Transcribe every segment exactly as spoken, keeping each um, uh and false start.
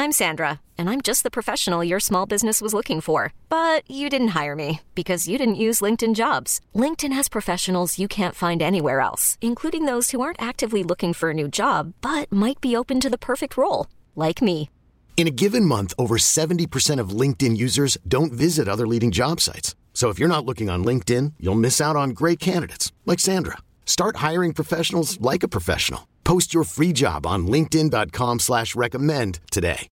I'm Sandra, and I'm just the professional your small business was looking for. But you didn't hire me because you didn't use LinkedIn Jobs. LinkedIn has professionals you can't find anywhere else, including those who aren't actively looking for a new job, but might be open to the perfect role, like me. In a given month, over seventy percent of LinkedIn users don't visit other leading job sites. So if you're not looking on LinkedIn, you'll miss out on great candidates like Sandra. Start hiring professionals like a professional. Post your free job on linkedin.com slash recommend today.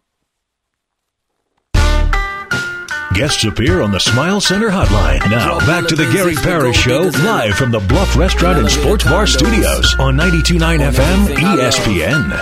Guests appear on the Smile Center hotline. Now, back to the Gary Parrish Show, live from the Bluff Restaurant and Sports Bar Studios on ninety-two point nine F M E S P N.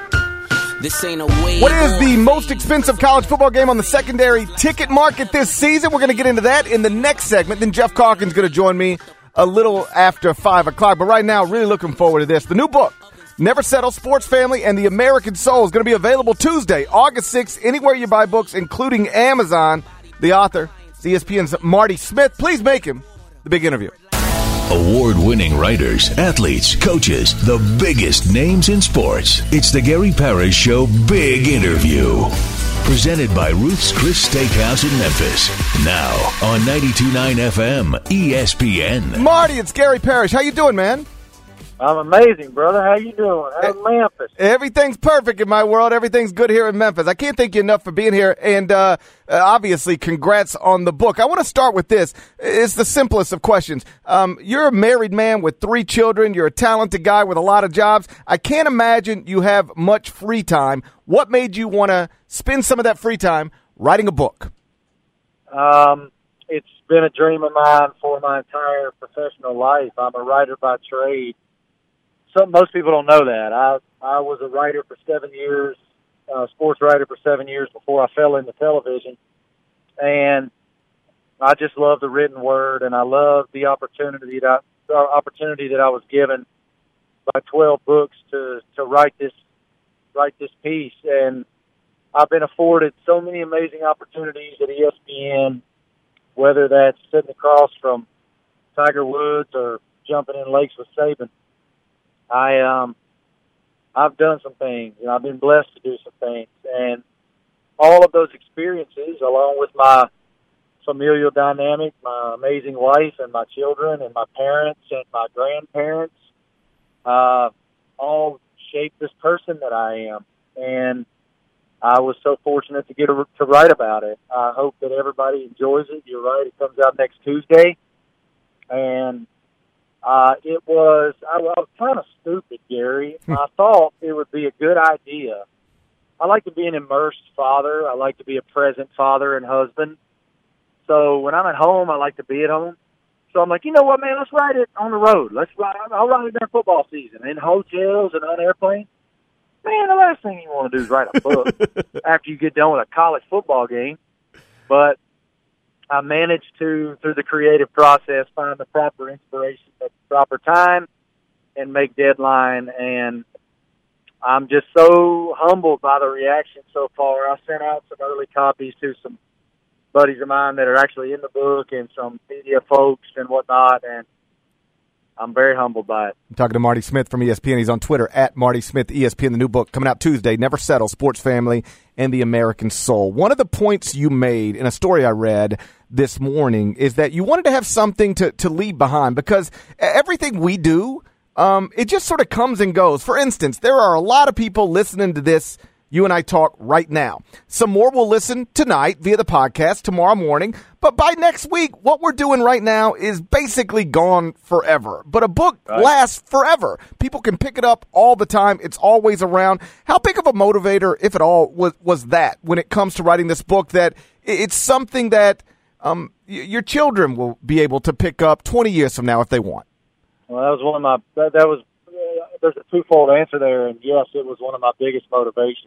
What is the most expensive college football game on the secondary ticket market this season? We're going to get into that in the next segment. Then Jeff Calkins going to join me a little after five o'clock. But right now, really looking forward to this. The new book, Never Settle, Sports Family, and the American Soul, is going to be available Tuesday, August sixth, anywhere you buy books, including Amazon. The author is E S P N's Marty Smith. Please make him the big interview. Award-winning writers, athletes, coaches, the biggest names in sports. It's the Gary Parrish Show Big Interview. Presented by Ruth's Chris Steakhouse in Memphis. Now on ninety-two point nine F M E S P N. Marty, it's Gary Parrish. How you doing, man? I'm amazing, brother. How you doing? How's Memphis? Everything's perfect in my world. Everything's good here in Memphis. I can't thank you enough for being here. And uh, uh, obviously, congrats on the book. I want to start with this. It's the simplest of questions. Um, you're a married man with three children. You're a talented guy with a lot of jobs. I can't imagine you have much free time. What made you want to spend some of that free time writing a book? Um, it's been a dream of mine for my entire professional life. I'm a writer by trade. Some, most people don't know that. I I was a writer for seven years, uh, sports writer for seven years before I fell into television. And I just love the written word, and I love the opportunity that I, the opportunity that I was given by twelve books to, to write this write this piece. And I've been afforded so many amazing opportunities at E S P N, whether that's sitting across from Tiger Woods or jumping in lakes with Saban. I um, I've done some things, and I've been blessed to do some things, and all of those experiences, along with my familial dynamic, my amazing wife, and my children, and my parents, and my grandparents, uh, all shaped this person that I am, and I was so fortunate to get a, to write about it. I hope that everybody enjoys it. You're right; it comes out next Tuesday, and Uh, it was, I, I was kind of stupid, Gary. I thought it would be a good idea. I like to be an immersed father. I like to be a present father and husband. So when I'm at home, I like to be at home. So I'm like, you know what, man, let's write it on the road. Let's write, I'll write it during football season, in hotels and on airplanes. Man, the last thing you want to do is write a book after you get done with a college football game. But I managed to, through the creative process, find the proper inspiration at the proper time and make deadline. And I'm just so humbled by the reaction so far. I sent out some early copies to some buddies of mine that are actually in the book and some media folks and whatnot, and I'm very humbled by it. I'm talking to Marty Smith from E S P N. He's on Twitter, at Marty Smith E S P N. The new book coming out Tuesday, Never Settle, Sports Family, and the American Soul. One of the points you made in a story I read this morning is that you wanted to have something to, to leave behind, because everything we do, um, it just sort of comes and goes. For instance, there are a lot of people listening to this you and I talk right now. Some more will listen tonight via the podcast tomorrow morning. But by next week, what we're doing right now is basically gone forever. But a book right. lasts forever. People can pick it up all the time. It's always around. How big of a motivator, if at all, was, was that when it comes to writing this book, that it's something that um, your children will be able to pick up twenty years from now if they want? Well, that was one of my, that, that was, uh, there's a twofold answer there. And yes, it was one of my biggest motivations.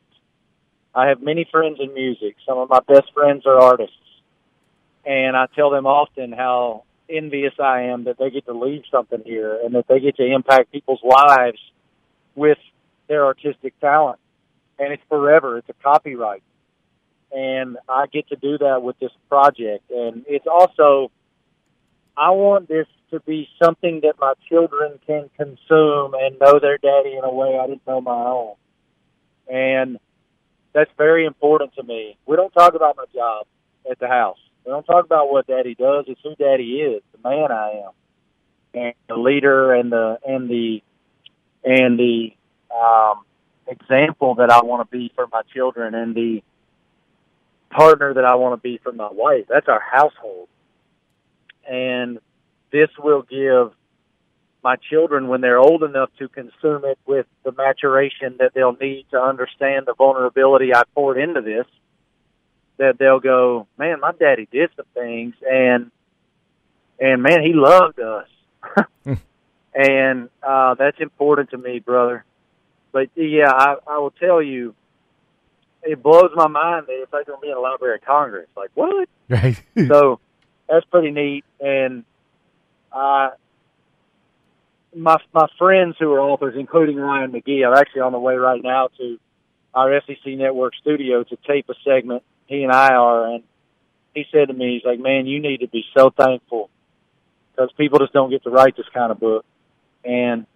I have many friends in music. Some of my best friends are artists. And I tell them often how envious I am that they get to leave something here and that they get to impact people's lives with their artistic talent. And it's forever. It's a copyright. And I get to do that with this project. And it's also, I want this to be something that my children can consume and know their daddy in a way I didn't know my own. And that's very important to me. We don't talk about my job at the house. We don't talk about what Daddy does. It's who Daddy is, the man I am, and the leader and the and the and the um, example that I want to be for my children, and the partner that I want to be for my wife. That's our household, and this will give my children, when they're old enough to consume it with the maturation that they'll need to understand the vulnerability I poured into this, that they'll go, man, my daddy did some things, and and man, he loved us. And uh, that's important to me, brother. But, yeah, I, I will tell you, it blows my mind that it's like going to be in the Library of Congress. Like, what? Right. So that's pretty neat. And uh, my my friends who are authors, including Ryan McGee, are actually on the way right now to our S E C Network studio to tape a segment. He and I are, and he said to me, he's like, man, you need to be so thankful because people just don't get to write this kind of book. And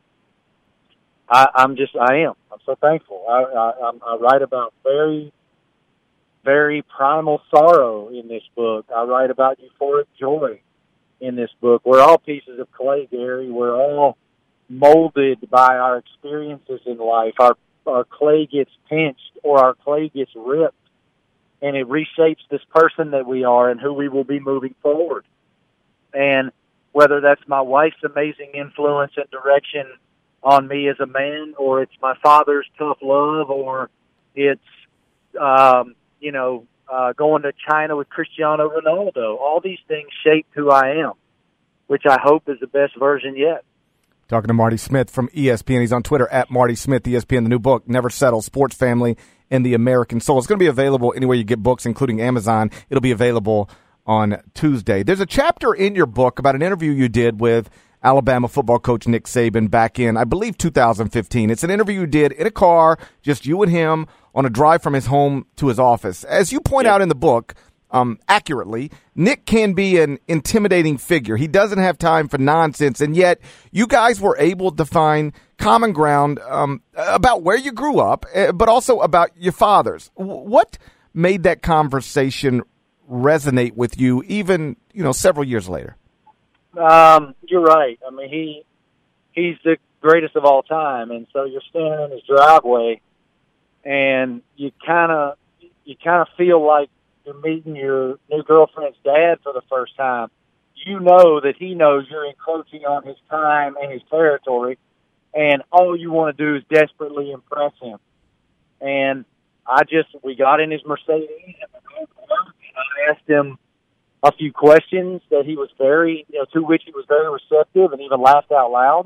I, I'm just, I am. I'm so thankful. I, I, I write about very, very primal sorrow in this book. I write about euphoric joy in this book. We're all pieces of clay, Gary. We're all molded by our experiences in life. Our, our clay gets pinched or our clay gets ripped, and it reshapes this person that we are and who we will be moving forward. And whether that's my wife's amazing influence and direction on me as a man, or it's my father's tough love, or it's, um, you know, uh, going to China with Cristiano Ronaldo. All these things shaped who I am, which I hope is the best version yet. Talking to Marty Smith from E S P N. He's on Twitter at Marty Smith, E S P N, the new book, Never Settle, Sports Family and the American Soul. It's going to be available anywhere you get books, including Amazon. It'll be available on Tuesday. There's a chapter in your book about an interview you did with Alabama football coach Nick Saban back in, I believe, two thousand fifteen. It's an interview you did in a car, just you and him, on a drive from his home to his office. As you point yeah. out in the book, um, accurately, Nick can be an intimidating figure. He doesn't have time for nonsense, and yet you guys were able to find common ground um, about where you grew up, but also about your fathers. What made that conversation resonate with you, even you know several years later? Um, you're right. I mean, he he's the greatest of all time, and so you're standing in his driveway, and you kind of you kind of feel like you're meeting your new girlfriend's dad for the first time. You know that he knows you're encroaching on his time and his territory, and all you want to do is desperately impress him. And I just we got in his Mercedes, and I asked him a few questions that he was very, you know, to which he was very receptive and even laughed out loud.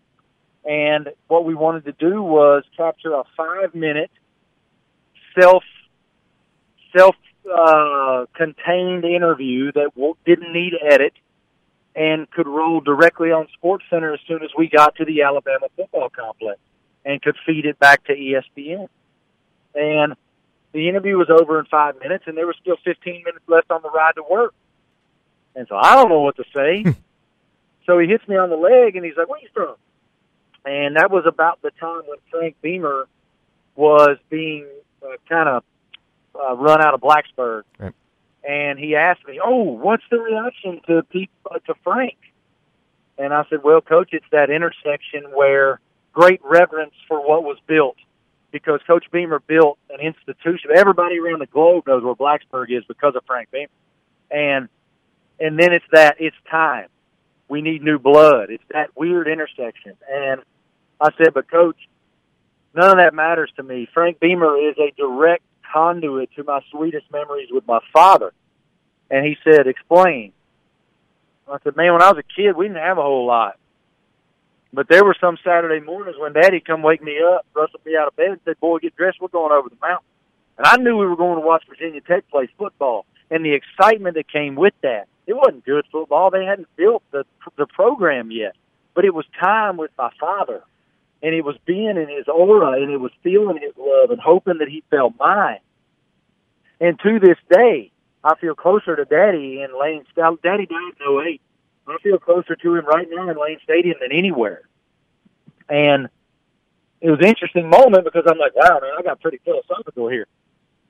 And what we wanted to do was capture a five-minute self, self, uh, contained interview that w- didn't need edit and could roll directly on SportsCenter as soon as we got to the Alabama football complex and could feed it back to E S P N. And the interview was over in five minutes, and there was still fifteen minutes left on the ride to work. And so I don't know what to say. So he hits me on the leg, and he's like, where are you from? And that was about the time when Frank Beamer was being uh, kind of uh, run out of Blacksburg. Right. And he asked me, oh, what's the reaction to, people, uh, to Frank? And I said, well, Coach, it's that intersection where great reverence for what was built. Because Coach Beamer built an institution. Everybody around the globe knows where Blacksburg is because of Frank Beamer. And and then it's that, it's time. We need new blood. It's that weird intersection. And I said, but Coach, none of that matters to me. Frank Beamer is a direct conduit to my sweetest memories with my father. And he said, explain. I said, man, when I was a kid, we didn't have a whole lot. But there were some Saturday mornings when Daddy come wake me up, rustle me out of bed, and said, boy, get dressed, we're going over the mountain. And I knew we were going to watch Virginia Tech play football, and the excitement that came with that. It wasn't good football. They hadn't built the the program yet. But it was time with my father, and it was being in his aura, and it was feeling his love and hoping that he felt mine. And to this day, I feel closer to Daddy in Lane Stadium. Daddy died in oh eight. I feel closer to him right now in Lane Stadium than anywhere. And it was an interesting moment because I'm like, wow, man, I got pretty philosophical here.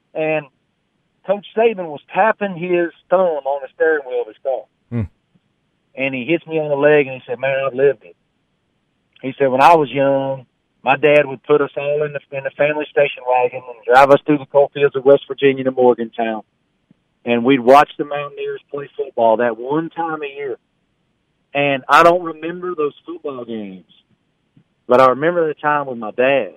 And Coach Saban was tapping his thumb on the steering wheel of his car. Hmm. And he hits me on the leg, and he said, man, I've lived it. He said, when I was young, my dad would put us all in the, in the family station wagon and drive us through the coal fields of West Virginia to Morgantown. And we'd watch the Mountaineers play football that one time a year. And I don't remember those football games, but I remember the time with my dad.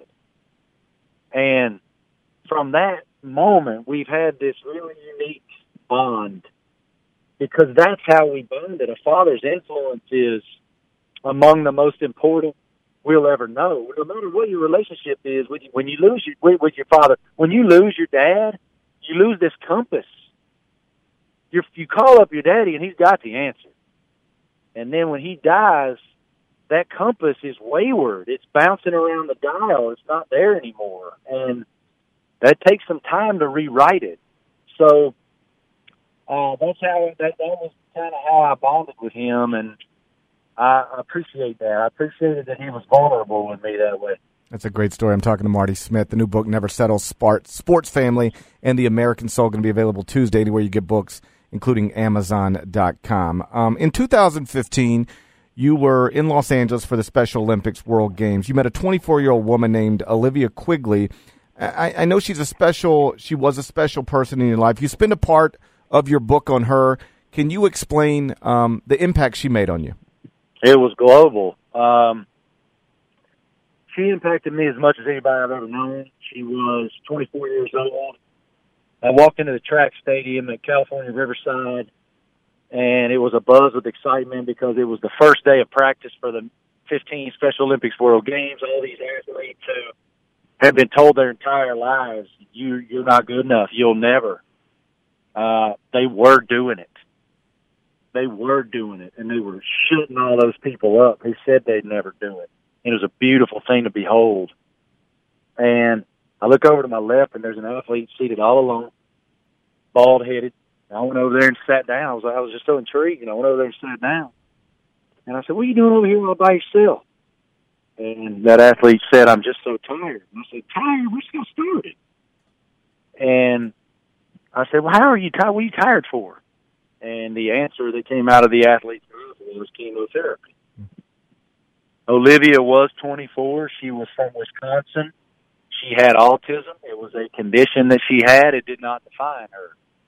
And from that moment, we've had this really unique bond because that's how we bonded. A father's influence is among the most important we'll ever know. No matter what your relationship is, when you, when you lose your, with, with your father, when you lose your dad, you lose this compass. You're, you call up your daddy, and he's got the answer. And then when he dies, that compass is wayward. It's bouncing around the dial. It's not there anymore. And that takes some time to rewrite it. So uh, that's how that, that was kind of how I bonded with him, and I appreciate that. I appreciated that he was vulnerable with me that way. That's a great story. I'm talking to Marty Smith. The new book, Never Settle, Sports Family and the American Soul, going to be available Tuesday anywhere you get books, including Amazon dot com. Um, in two thousand fifteen, you were in Los Angeles for the Special Olympics World Games. You met a twenty-four-year-old woman named Olivia Quigley. I, I know she's a special, she was a special person in your life. You spend a part of your book on her. Can you explain um, the impact she made on you? It was global. Um, she impacted me as much as anybody I've ever known. She was twenty-four years old. I walked into the track stadium at California Riverside, and it was a buzz with excitement because it was the first day of practice for the fifteen Special Olympics World Games. All these athletes who have been told their entire lives, you, you're not good enough, you'll never. Uh, they were doing it. They were doing it, and they were shooting all those people up who said they'd never do it. It was a beautiful thing to behold. And I look over to my left, and there's an athlete seated all alone, bald-headed. I went over there and sat down. I was, I was just so intrigued, and I went over there and sat down. And I said, what are you doing over here all by yourself? And that athlete said, I'm just so tired. And I said, tired? We're just getting started. And I said, well, how are you tired? What are you tired for? And the answer that came out of the athlete's mouth was chemotherapy. Olivia was twenty-four. She was from Wisconsin. She had autism. It was a condition that she had. It did not define her.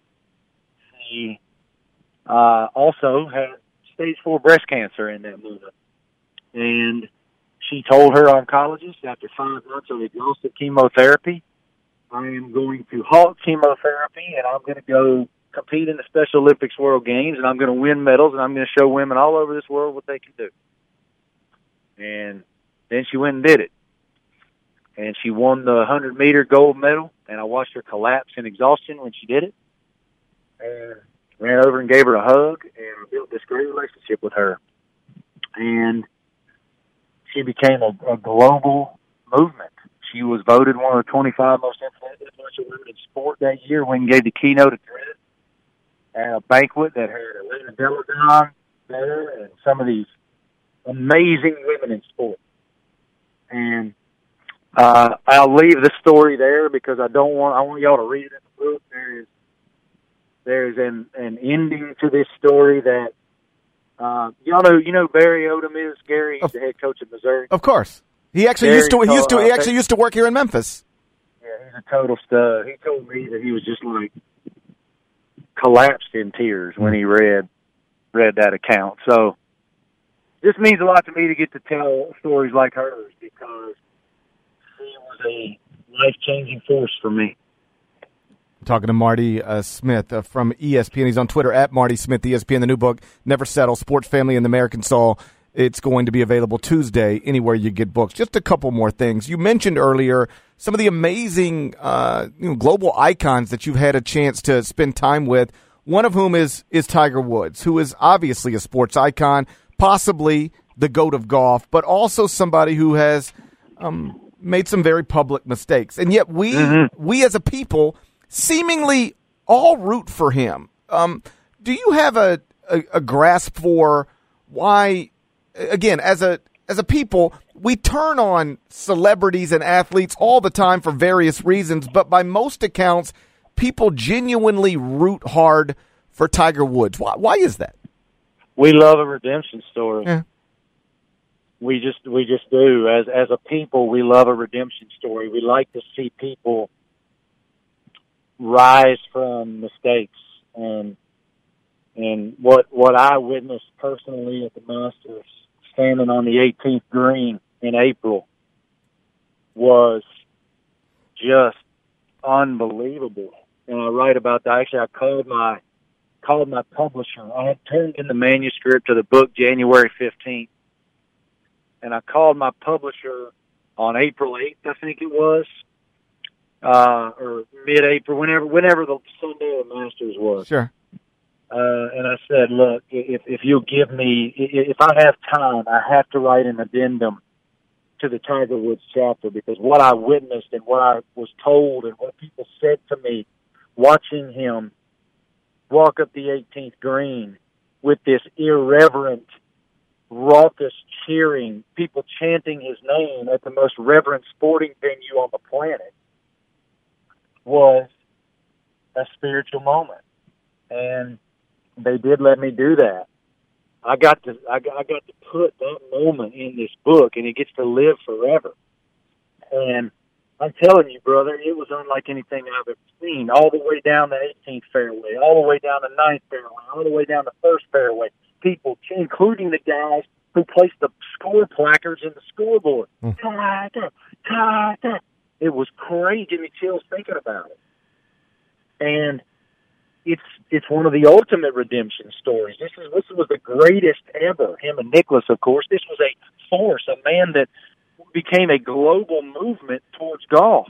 She uh, also had stage four breast cancer in that moment. And she told her oncologist, after five months of exhaustive chemotherapy, I am going to halt chemotherapy, and I'm going to go compete in the Special Olympics World Games, and I'm going to win medals, and I'm going to show women all over this world what they can do. And then she went and did it. And she won the hundred-meter gold medal, and I watched her collapse in exhaustion when she did it. And ran over and gave her a hug, and built this great relationship with her. And she became a, a global movement. She was voted one of the twenty-five most influential women in sport that year when gave the keynote address at a banquet that had Elena Deladon there and some of these amazing women in sport. And uh, I'll leave the story there because I don't want I want y'all to read it in the book. There is there's an an ending to this story that uh, y'all know. You know Barry Odom is Gary, he's the head coach of Missouri. Of course, he actually Gary used to. He used to. He uh, actually used to work here in Memphis. Yeah, he's a total stud. He told me that he was just like collapsed in tears when he read read that account. So this means a lot to me to get to tell stories like hers because she was a life-changing force for me. Talking to Marty uh, Smith uh, from E S P N. He's on Twitter at Marty Smith, E S P N. The new book, Never Settle, Sports Family and the American Soul. It's going to be available Tuesday anywhere you get books. Just a couple more things. You mentioned earlier some of the amazing uh, you know, global icons that you've had a chance to spend time with, one of whom is, is Tiger Woods, who is obviously a sports icon, possibly the GOAT of golf, but also somebody who has um, made some very public mistakes. And yet we mm-hmm. we as a people seemingly all root for him. Um, do you have a, a, a grasp for why, again, as a as a people, we turn on celebrities and athletes all the time for various reasons, but by most accounts, people genuinely root hard for Tiger Woods. Why, why is that? We love a redemption story. Yeah. We just we just do. As as a people, we love a redemption story. We like to see people rise from mistakes. And and what what I witnessed personally at the Masters, standing on the eighteenth green in April, was just unbelievable. And I write about that. Actually, I called my called my publisher. I had turned in the manuscript of the book January fifteenth. And I called my publisher on April eighth, I think it was, uh, or mid-April, whenever whenever the Sunday of the Masters was. Sure. Uh, and I said, look, if, if you'll give me, if I have time, I have to write an addendum to the Tiger Woods chapter, because what I witnessed and what I was told and what people said to me watching him walk up the eighteenth green with this irreverent, raucous cheering, people chanting his name at the most reverent sporting venue on the planet, was a spiritual moment. And they did let me do that. I got to I got, I got to put that moment in this book, and it gets to live forever. And I'm telling you, brother, it was unlike anything I've ever seen. All the way down the eighteenth fairway, all the way down the ninth fairway, all the way down the first fairway. People, including the guys who placed the score placards in the scoreboard. Mm. Tiger, Tiger. It was crazy. Give me chills thinking about it. And it's it's one of the ultimate redemption stories. This is this was the greatest ever. Him and Nicklaus, of course. This was a force, a man that became a global movement towards golf,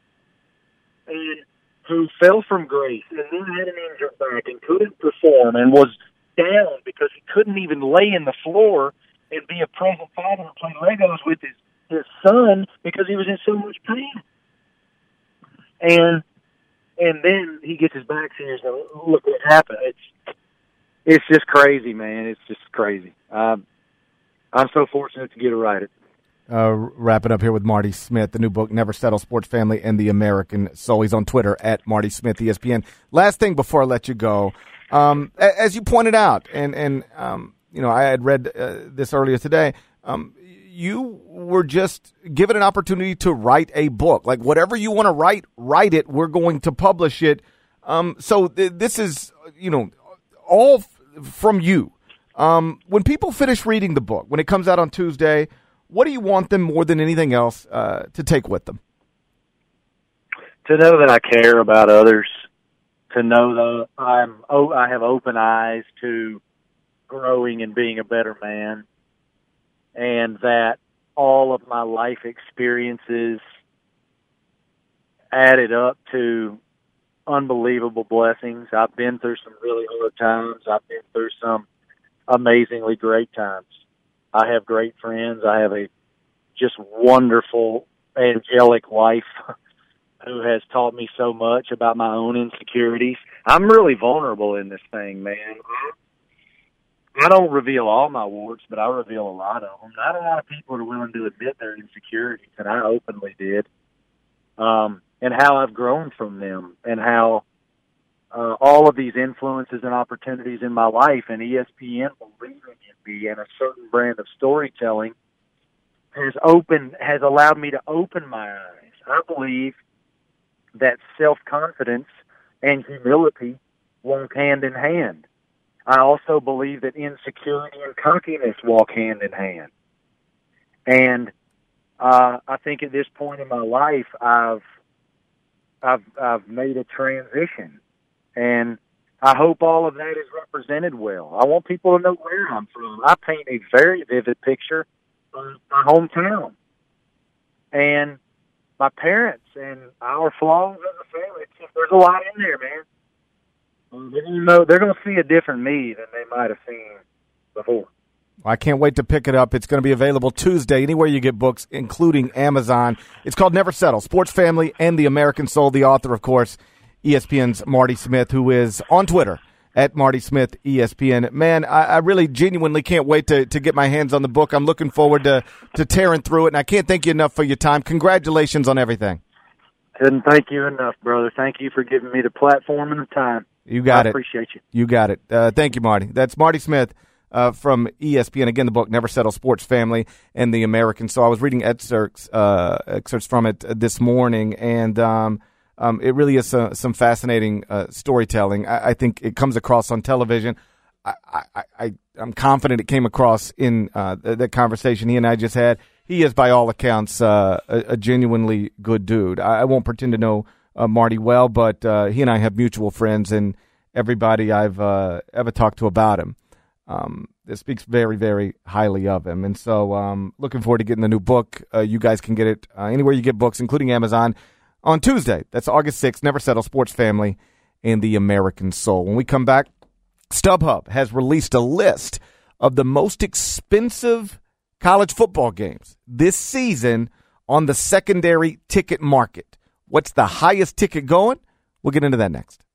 and who fell from grace and then had an injured back and couldn't perform and was down because he couldn't even lay in the floor and be a present father and play Legos with his, his son because he was in so much pain. And and then he gets his back series and look what happened. It's it's just crazy, man. It's just crazy. Um, I'm so fortunate to get to write it. Uh, wrap it up here with Marty Smith, the new book, Never Settle, Sports Family and the American Soul. He's on Twitter at Marty Smith, E S P N. Last thing before I let you go. Um, as you pointed out, and, and um, you know, I had read uh, this earlier today, um, you were just given an opportunity to write a book. Like, whatever you want to write, write it. We're going to publish it. Um, so th- this is, you know, all f- from you. Um, when people finish reading the book, when it comes out on Tuesday, what do you want them more than anything else uh, to take with them? To know that I care about others, to know that I'm oh, I have open eyes to growing and being a better man, and that all of my life experiences added up to unbelievable blessings. I've been through some really hard times. I've been through some amazingly great times. I have great friends. I have a just wonderful, angelic wife who has taught me so much about my own insecurities. I'm really vulnerable in this thing, man. I don't reveal all my warts, but I reveal a lot of them. Not a lot of people are willing to admit their insecurities, and I openly did. Um, and how I've grown from them, and how uh, all of these influences and opportunities in my life, and E S P N believing in me, and a certain brand of storytelling has opened, has allowed me to open my eyes. I believe that self-confidence and humility walk hand in hand. I also believe that insecurity and cockiness walk hand in hand. And uh, I think at this point in my life, I've I've I've made a transition, and I hope all of that is represented well. I want people to know where I'm from. I paint a very vivid picture of my hometown and my parents and our flaws as a family. It's just, there's a lot in there, man. Um, they're gonna know, they're going to see a different me than they might have seen before. I can't wait to pick it up. It's going to be available Tuesday anywhere you get books, including Amazon. It's called Never Settle, Sports Family and the American Soul. The author, of course, E S P N's Marty Smith, who is on Twitter at Marty Smith E S P N. Man, I, I really genuinely can't wait to, to get my hands on the book. I'm looking forward to, to tearing through it, and I can't thank you enough for your time. Congratulations on everything. Couldn't thank you enough, brother. Thank you for giving me the platform and the time. You got I it. appreciate you. You got it. Uh, thank you, Marty. That's Marty Smith uh, from E S P N. Again, the book, Never Settle, Sports Family and the American Soul. I was reading excerpts, uh, excerpts from it this morning, and um, um, it really is uh, some fascinating uh, storytelling. I, I think it comes across on television. I, I, I, I'm confident it came across in uh, the, the conversation he and I just had. He is, by all accounts, uh, a, a genuinely good dude. I, I won't pretend to know uh, Marty well, but uh, he and I have mutual friends, and everybody I've uh, ever talked to about him um, it speaks very, very highly of him. And so um, looking forward to getting the new book. Uh, you guys can get it uh, anywhere you get books, including Amazon, on Tuesday. That's August sixth, Never Settle, Sports Family and the American Soul. When we come back, StubHub has released a list of the most expensive college football games this season on the secondary ticket market. What's the highest ticket going? We'll get into that next.